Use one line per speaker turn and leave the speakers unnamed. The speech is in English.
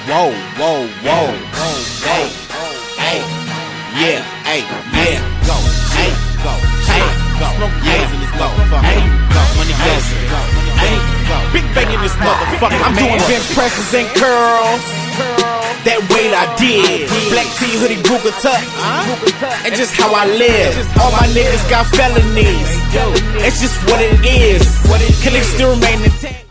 Whoa, whoa, whoa, hey, hey, yeah, hey, yeah, go, hey, go, hey, go, smoke yeah, in this motherfucker, hey, go, money blessing, hey, go, big bang in this motherfucker. I'm doing bench presses and curls. That weight I did. Black tee, hoodie, Ruger tuck. And just how I live. All my niggas got felonies. It's just what it is. Can they still remain intact?